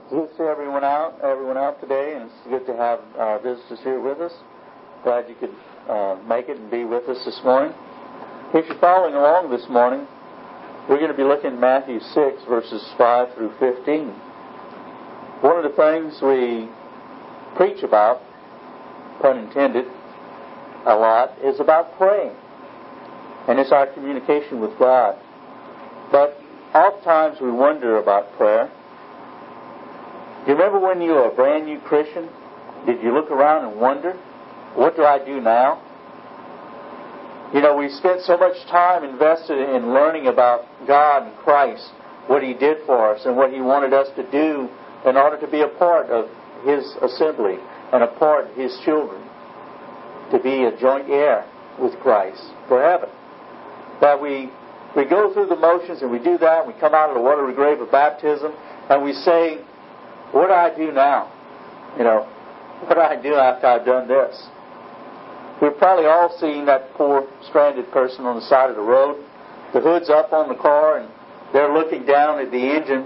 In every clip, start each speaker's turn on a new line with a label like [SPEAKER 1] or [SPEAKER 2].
[SPEAKER 1] Good to see everyone out today, and it's good to have our visitors here with us. Glad you could make it and be with us this morning. If you're following along this morning, we're going to be looking at Matthew 6, verses 5 through 15. One of the things we preach about, pun intended, a lot, is about praying. And it's our communication with God. But oftentimes we wonder about prayer. Do you remember when you were a brand new Christian? Did you look around and wonder, what do I do now? You know, we spent so much time invested in learning about God and Christ, what He did for us and what He wanted us to do in order to be a part of His assembly and a part of His children, to be a joint heir with Christ for heaven. That we go through the motions and we do that, and we come out of the watery grave of baptism and we say, what do I do now? You know, what do I do after I've done this? We've probably all seen that poor stranded person on the side of the road. The hood's up on the car and they're looking down at the engine,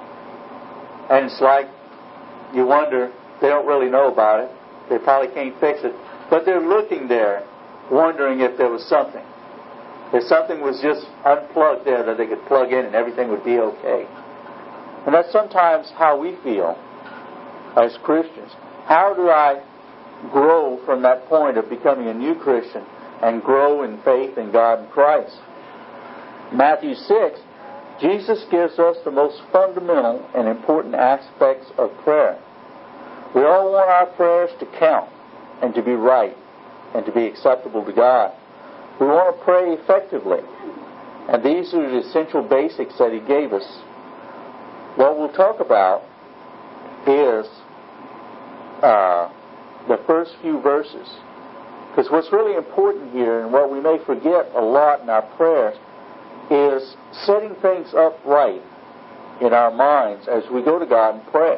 [SPEAKER 1] and it's like you wonder, they don't really know about it. They probably can't fix it. But they're looking there, wondering if there was something. If something was just unplugged there that they could plug in and everything would be okay. And that's sometimes how we feel as Christians. How do I grow from that point of becoming a new Christian and grow in faith in God and Christ? Matthew 6, Jesus gives us the most fundamental and important aspects of prayer. We all want our prayers to count and to be right and to be acceptable to God. We want to pray effectively. And these are the essential basics that He gave us. What we'll talk about is the first few verses. Because what's really important here, and what we may forget a lot in our prayers, is setting things up right in our minds as we go to God and pray.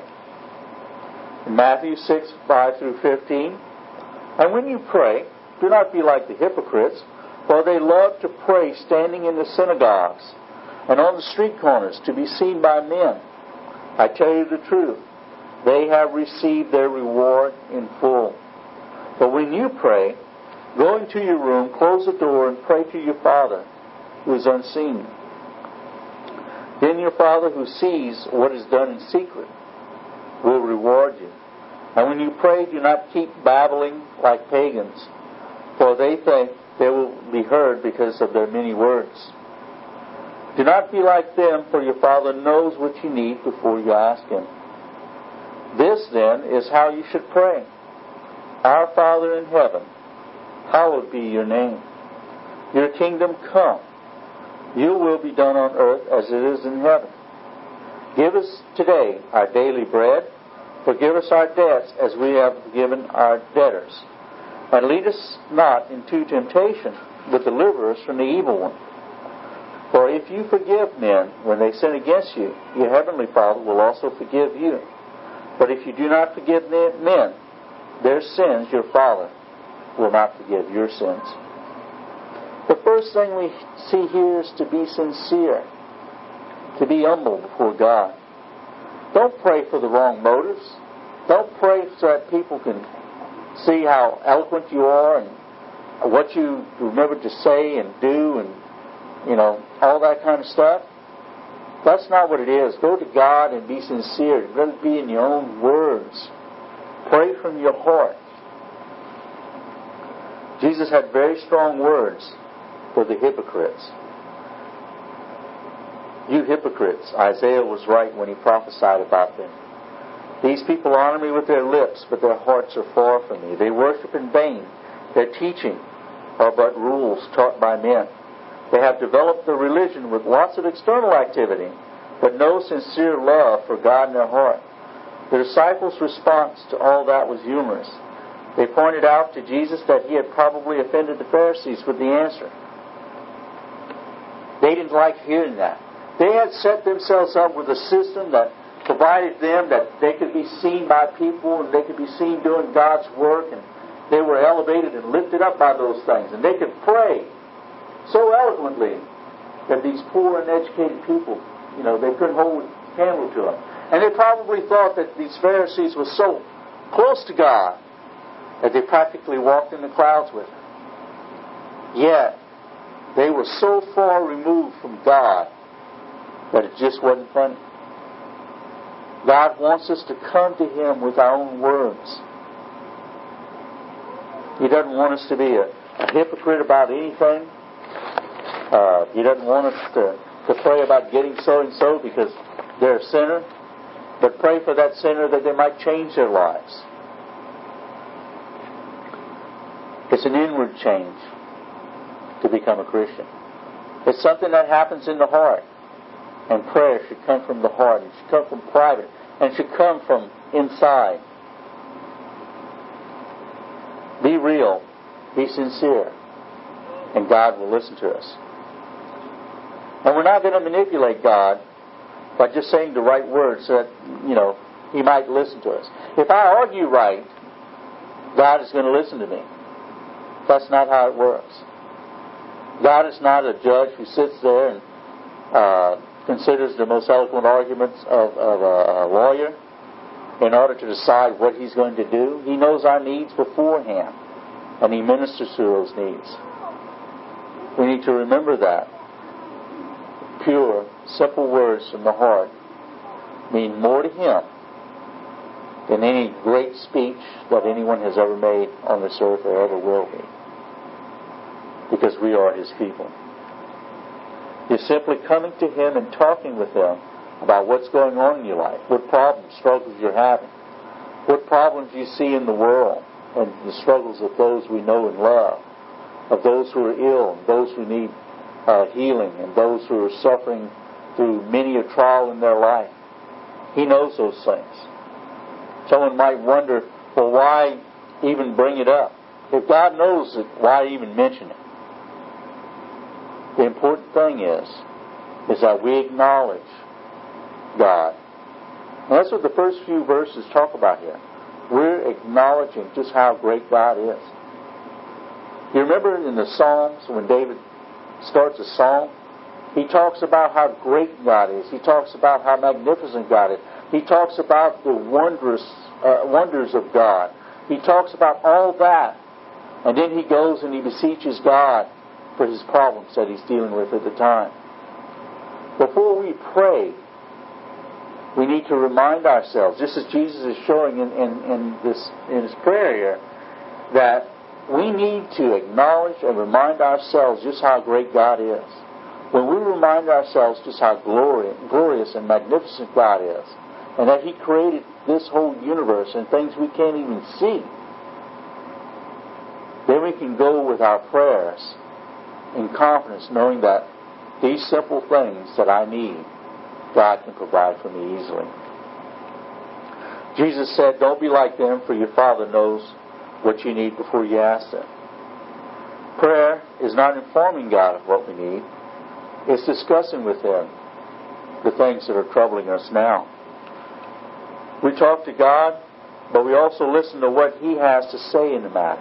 [SPEAKER 1] In Matthew 6, 5 through 15, and when you pray, do not be like the hypocrites, for they love to pray standing in the synagogues and on the street corners to be seen by men. I tell you the truth, they have received their reward in full. But when you pray, go into your room, close the door, and pray to your Father who is unseen. Then your Father who sees what is done in secret will reward you. And when you pray, do not keep babbling like pagans, for they think they will be heard because of their many words. Do not be like them, for your Father knows what you need before you ask Him. This, then, is how you should pray. Our Father in heaven, hallowed be your name. Your kingdom come. Your will be done on earth as it is in heaven. Give us today our daily bread. Forgive us our debts as we have forgiven our debtors. And lead us not into temptation, but deliver us from the evil one. For if you forgive men when they sin against you, your heavenly Father will also forgive you. But if you do not forgive men their sins, your Father will not forgive your sins. The first thing we see here is to be sincere, to be humble before God. Don't pray for the wrong motives. Don't pray so that people can see how eloquent you are and what you remember to say and do and, you know, all that kind of stuff. That's not what it is. Go to God and be sincere. Let it be in your own words. Pray from your heart. Jesus had very strong words for the hypocrites. You hypocrites, Isaiah was right when he prophesied about them. These people honor me with their lips, but their hearts are far from me. They worship in vain. Their teaching are but rules taught by men. They have developed their religion with lots of external activity, but no sincere love for God in their heart. The disciples' response to all that was humorous. They pointed out to Jesus that He had probably offended the Pharisees with the answer. They didn't like hearing that. They had set themselves up with a system that provided them that they could be seen by people and they could be seen doing God's work, and they were elevated and lifted up by those things. And they could pray so eloquently that these poor, uneducated people, they couldn't hold a candle to them. And they probably thought that these Pharisees were so close to God that they practically walked in the clouds with Him. Yet, they were so far removed from God that it just wasn't funny. God wants us to come to Him with our own words. He doesn't want us to be a hypocrite about anything. He doesn't want us to pray about getting so-and-so because they're a sinner. But pray for that sinner that they might change their lives. It's an inward change to become a Christian. It's something that happens in the heart. And prayer should come from the heart. It should come from private. And should come from inside. Be real. Be sincere. And God will listen to us. And we're not going to manipulate God by just saying the right words so that, He might listen to us. If I argue right, God is going to listen to me. That's not how it works. God is not a judge who sits there and considers the most eloquent arguments of a lawyer in order to decide what He's going to do. He knows our needs beforehand, and He ministers to those needs. We need to remember that. Pure, simple words from the heart mean more to Him than any great speech that anyone has ever made on this earth or ever will be. Because we are His people. You're simply coming to Him and talking with Him about what's going on in your life, what problems, struggles you're having, what problems you see in the world, and the struggles of those we know and love, of those who are ill, and those who need healing, and those who are suffering through many a trial in their life. He knows those things. Someone might wonder, well, why even bring it up? If God knows it, why even mention it? The important thing is that we acknowledge God. And that's what the first few verses talk about here. We're acknowledging just how great God is. You remember in the Psalms when David starts a psalm? He talks about how great God is. He talks about how magnificent God is. He talks about the wonders of God. He talks about all that. And then he goes and he beseeches God for his problems that he's dealing with at the time. Before we pray, we need to remind ourselves, just as Jesus is showing in his prayer here, that we need to acknowledge and remind ourselves just how great God is. When we remind ourselves just how glorious and magnificent God is, and that He created this whole universe and things we can't even see, then we can go with our prayers in confidence, knowing that these simple things that I need, God can provide for me easily. Jesus said, don't be like them, for your Father knows what you need before you ask Him. Prayer is not informing God of what we need. It's discussing with Him the things that are troubling us now. We talk to God, but we also listen to what He has to say in the matter.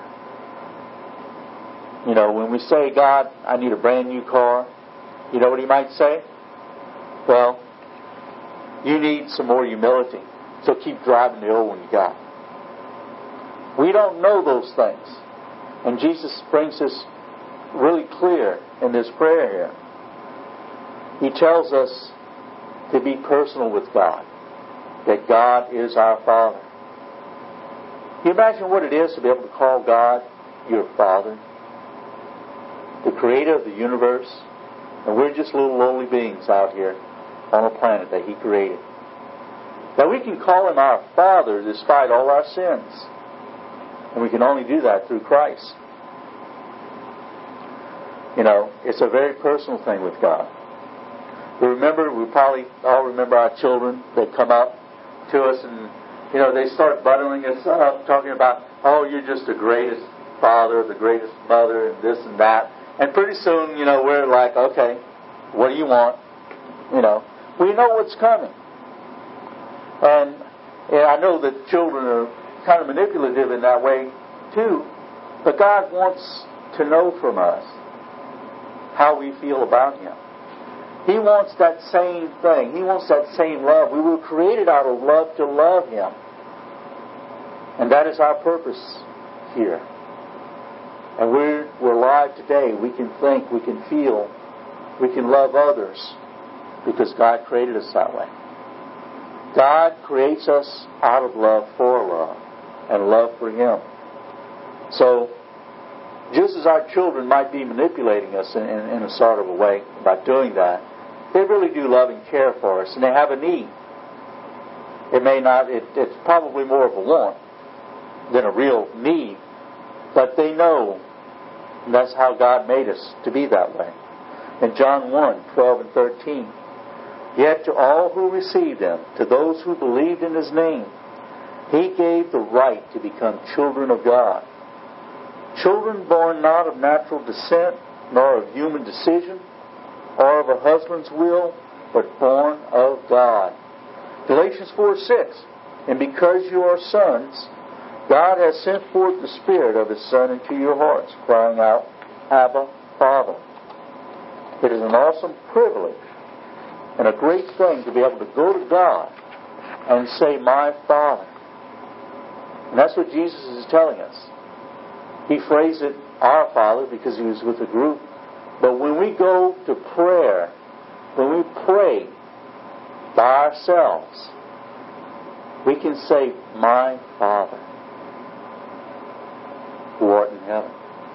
[SPEAKER 1] When we say, God, I need a brand new car, you know what He might say? Well, you need some more humility, so keep driving the old one you got. We don't know those things. And Jesus brings this really clear in this prayer here. He tells us to be personal with God, that God is our Father. Can you imagine what it is to be able to call God your Father? The Creator of the universe, and we're just little lowly beings out here on a planet that He created. That we can call Him our Father despite all our sins. And we can only do that through Christ. It's a very personal thing with God. We probably all remember our children. They come up to us and, they start buttering us up, talking about, oh, you're just the greatest father, the greatest mother, and this and that. And pretty soon, we're like, okay, what do you want? We know what's coming. And I know that children are kind of manipulative in that way, too. But God wants to know from us how we feel about Him. He wants that same thing. He wants that same love. We were created out of love to love Him. And that is our purpose here. And we're alive today. We can think, we can feel, we can love others because God created us that way. God creates us out of love for love and love for Him. So, just as our children might be manipulating us in a sort of a way by doing that, they really do love and care for us, and they have a need. It's probably more of a want than a real need, but they know that's how God made us to be that way. In John 1:12 and 13, yet to all who received Him, to those who believed in His name, He gave the right to become children of God. Children born not of natural descent, nor of human decision, or of a husband's will, but born of God. Galatians 4:6, and because you are sons, God has sent forth the Spirit of His Son into your hearts, crying out, Abba, Father. It is an awesome privilege and a great thing to be able to go to God and say, my Father. And that's what Jesus is telling us. He phrased it, our Father, because He was with a group. But when we go to prayer, when we pray by ourselves, we can say, my Father, who art in heaven.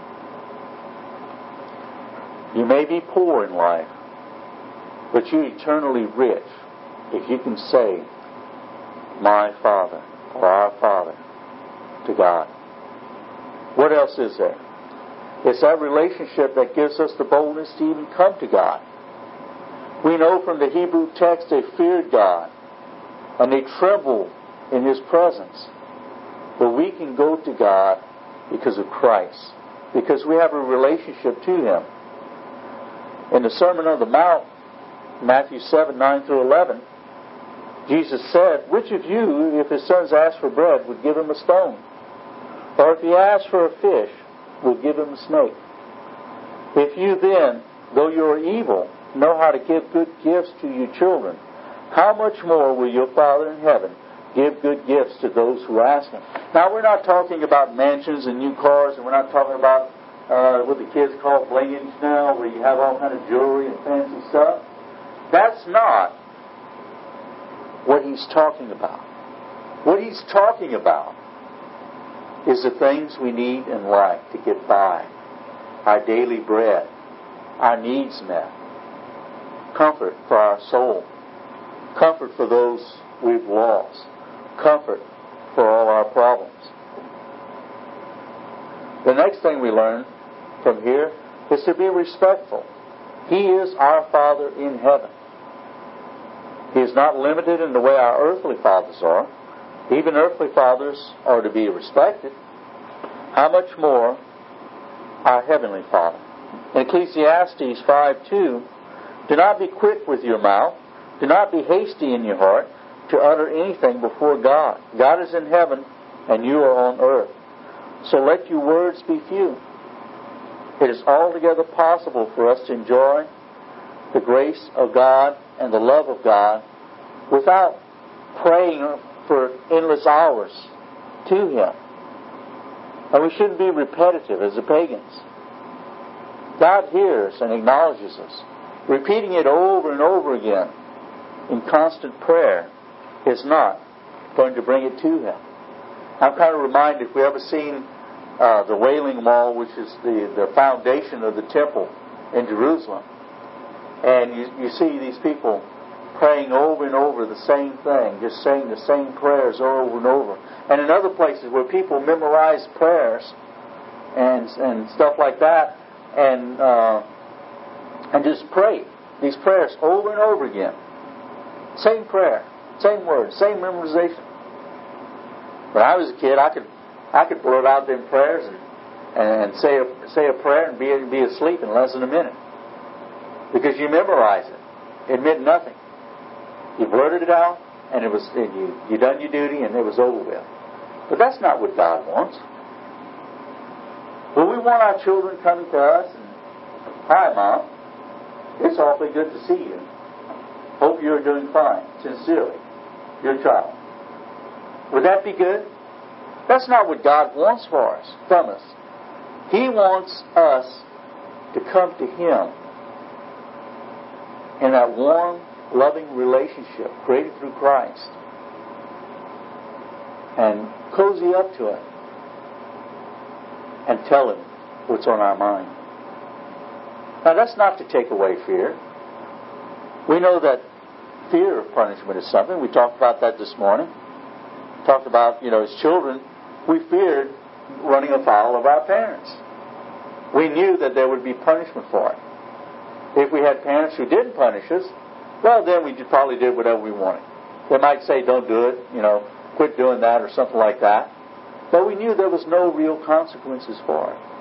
[SPEAKER 1] You may be poor in life, but you're eternally rich if you can say, my Father, or our Father, to God. What else is there? It's that relationship that gives us the boldness to even come to God. We know from the Hebrew text they feared God and they trembled in His presence. But we can go to God because of Christ, because we have a relationship to Him. In the Sermon on the Mount, Matthew 7:9 through 11, Jesus said, which of you, if his sons ask for bread, would give him a stone? Or if he asks for a fish, will give him a snake? If you then, though you are evil, know how to give good gifts to your children, how much more will your Father in heaven give good gifts to those who ask Him? Now, we're not talking about mansions and new cars, and we're not talking about what the kids call blingings now, where you have all kind of jewelry and fancy stuff. That's not what He's talking about. What He's talking about is the things we need in life to get by. Our daily bread, our needs met, comfort for our soul, comfort for those we've lost, comfort for all our problems. The next thing we learn from here is to be respectful. He is our Father in heaven. He is not limited in the way our earthly fathers are. Even earthly fathers are to be respected. How much more our Heavenly Father? In Ecclesiastes 5:2, do not be quick with your mouth, do not be hasty in your heart to utter anything before God. God is in heaven and you are on earth. So let your words be few. It is altogether possible for us to enjoy the grace of God and the love of God without praying for endless hours to Him. And we shouldn't be repetitive as the pagans. God hears and acknowledges us. Repeating it over and over again in constant prayer is not going to bring it to Him. I'm kind of reminded, if we ever seen the Wailing Wall, which is the foundation of the temple in Jerusalem, and you see these people praying over and over the same thing, just saying the same prayers over and over. And in other places where people memorize prayers and stuff like that, and just pray these prayers over and over again. Same prayer, same words, same memorization. When I was a kid, I could blurt out them prayers and say a prayer and be asleep in less than a minute, because you memorize it. It meant nothing. You blurted it out, and you done your duty, and it was over with. But that's not what God wants. Well, we want our children coming to us and, hi, Mom. It's awfully good to see you. Hope you're doing fine. Sincerely, your child. Would that be good? That's not what God wants from us. He wants us to come to Him in that warm, loving relationship created through Christ and cozy up to Him and tell Him what's on our mind. Now, that's not to take away fear. We know that fear of punishment is something. We talked about that this morning. Talked about, as children, we feared running afoul of our parents. We knew that there would be punishment for it. If we had parents who didn't punish us, well, then we probably did whatever we wanted. They might say, don't do it, quit doing that or something like that. But we knew there was no real consequences for it.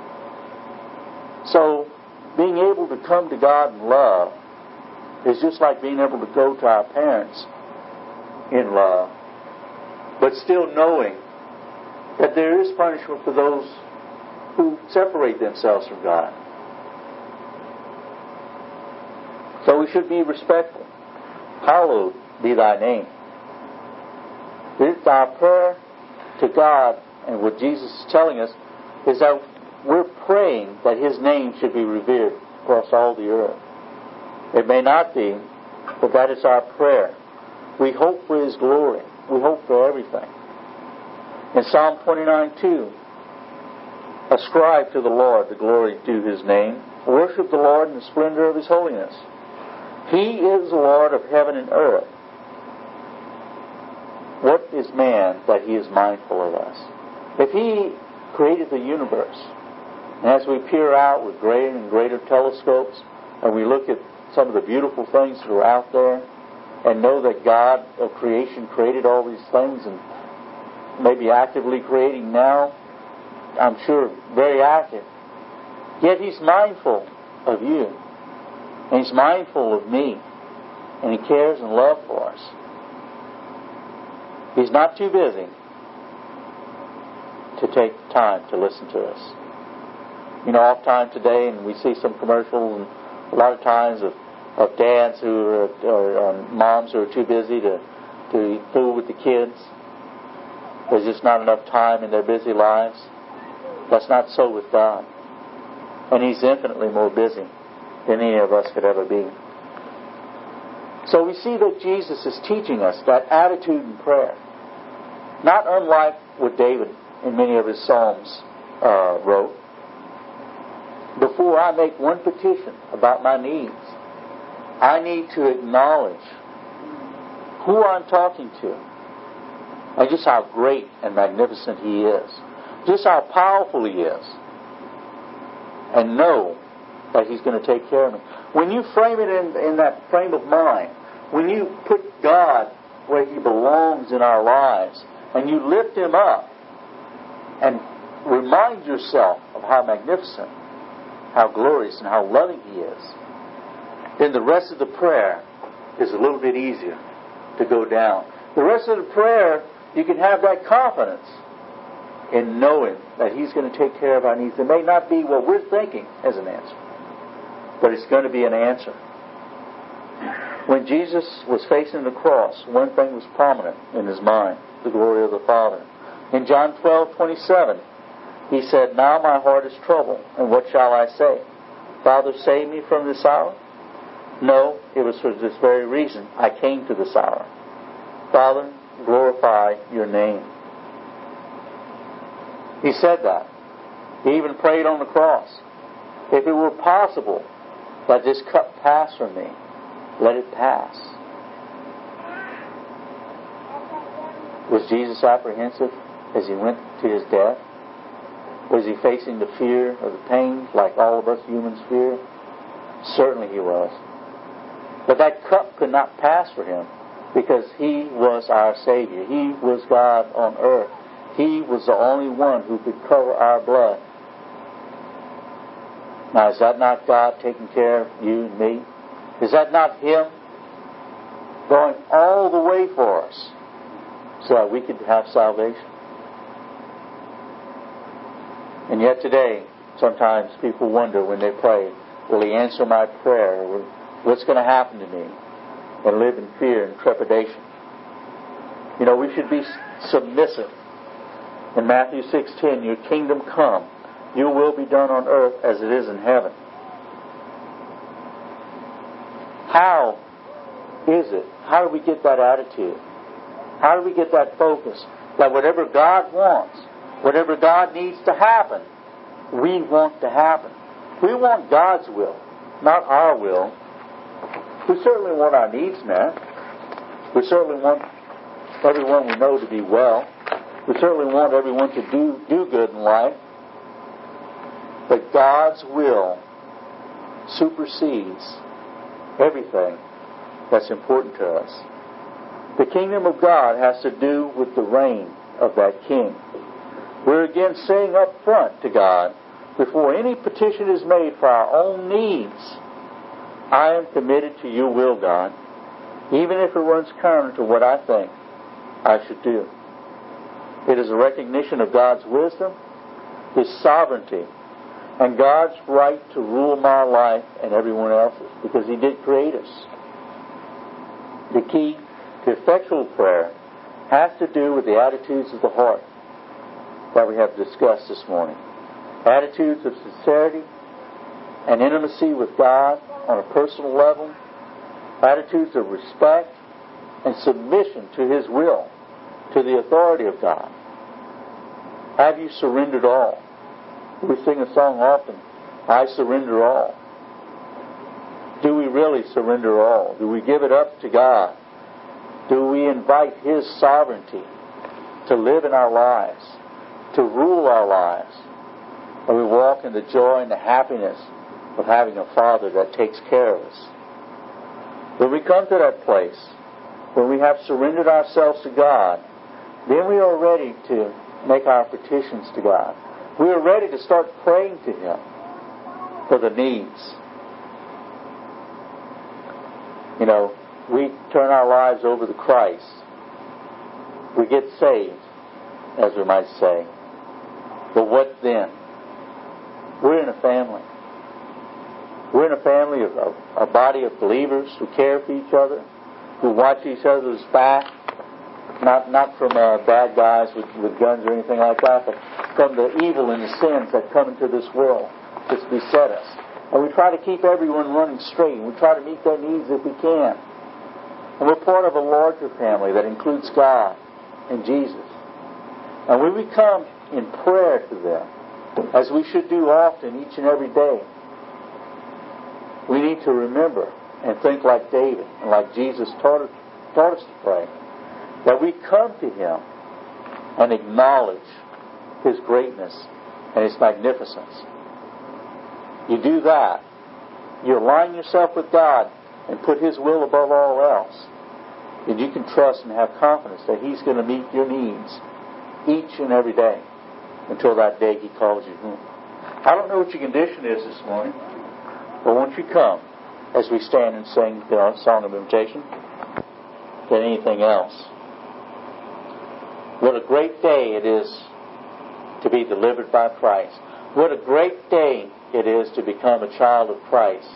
[SPEAKER 1] So, being able to come to God in love is just like being able to go to our parents in love, but still knowing that there is punishment for those who separate themselves from God. So we should be respectful. Hallowed be thy name. It's our prayer to God, and what Jesus is telling us is that we're praying that His name should be revered across all the earth. It may not be, but that is our prayer. We hope for His glory. We hope for everything. In Psalm 29:2, ascribe to the Lord the glory due His name. Worship the Lord in the splendor of His holiness. He is the Lord of heaven and earth. What is man that He is mindful of us? If He created the universe, and as we peer out with greater and greater telescopes, and we look at some of the beautiful things that are out there, and know that God of creation created all these things, and maybe actively creating now, I'm sure very active. Yet He's mindful of you. And He's mindful of me. And He cares and loves for us. He's not too busy to take time to listen to us. Oft time today, and we see some commercials, and a lot of times of dads who are, or moms who are too busy to fool with the kids. There's just not enough time in their busy lives. That's not so with God. And He's infinitely more busy than any of us could ever be. So we see that Jesus is teaching us that attitude in prayer. Not unlike what David in many of his Psalms wrote. Before I make one petition about my needs, I need to acknowledge who I'm talking to and just how great and magnificent He is. Just how powerful He is. And know that He's going to take care of me. When you frame it in that frame of mind, when you put God where He belongs in our lives, and you lift Him up, and remind yourself of how magnificent, how glorious, and how loving He is, then the rest of the prayer is a little bit easier to go down. The rest of the prayer, you can have that confidence in knowing that He's going to take care of our needs. It may not be what we're thinking as an answer, but it's going to be an answer. When Jesus was facing the cross, one thing was prominent in His mind, the glory of the Father. In John 12:27, He said, now my heart is troubled, and what shall I say? Father, save me from this hour? No, it was for this very reason I came to this hour. Father, glorify your name. He said that. He even prayed on the cross. If it were possible that this cup pass from me, let it pass. Was Jesus apprehensive as He went to His death? Was He facing the fear of the pain like all of us humans fear? Certainly He was. But that cup could not pass for Him because He was our Savior. He was God on earth. He was the only one who could cover our blood. Now, is that not God taking care of you and me? Is that not Him going all the way for us so that we could have salvation? And yet today, sometimes people wonder when they pray, Will He answer my prayer? What's going to happen to me? And live in fear and trepidation. You know, we should be submissive. In Matthew 6:10, your kingdom come. Your will be done on earth as it is in heaven. How is it? How do we get that attitude? How do we get that focus? That whatever God wants, whatever God needs to happen, we want to happen. We want God's will, not our will. We certainly want our needs met. We certainly want everyone we know to be well. We certainly want everyone to do good in life. But God's will supersedes everything that's important to us. The kingdom of God has to do with the reign of that king. We're again saying up front to God, before any petition is made for our own needs, I am committed to your will, God, even if it runs counter to what I think I should do. It is a recognition of God's wisdom, His sovereignty, and God's right to rule my life and everyone else's, because He did create us. The key to effectual prayer has to do with the attitudes of the heart that we have discussed this morning. Attitudes of sincerity and intimacy with God on a personal level, attitudes of respect and submission to His will, to the authority of God. Have you surrendered all? We sing a song often, I surrender all. Do we really surrender all? Do we give it up to God? Do we invite His sovereignty to live in our lives, to rule our lives? And we walk in the joy and the happiness of having a Father that takes care of us. When we come to that place, when we have surrendered ourselves to God, then we are ready to make our petitions to God. We are ready to start praying to Him for the needs. You know, we turn our lives over to Christ. We get saved, as we might say. But what then? We're in a family. We're in a family of a body of believers who care for each other, who watch each other's back, not from bad guys with guns or anything like that, but from the evil and the sins that come into this world to beset us. And we try to keep everyone running straight, and we try to meet their needs if we can. And we're part of a larger family that includes God and Jesus. And when we come in prayer to them, as we should do often each and every day, we need to remember and think like David and like Jesus taught us to pray, that we come to Him and acknowledge His greatness and His magnificence. You do that, you align yourself with God and put His will above all else, and you can trust and have confidence that He's going to meet your needs each and every day until that day He calls you home. I don't know what your condition is this morning, but won't you come as we stand and sing the song of invitation than anything else. What a great day it is to be delivered by Christ. What a great day it is to become a child of Christ.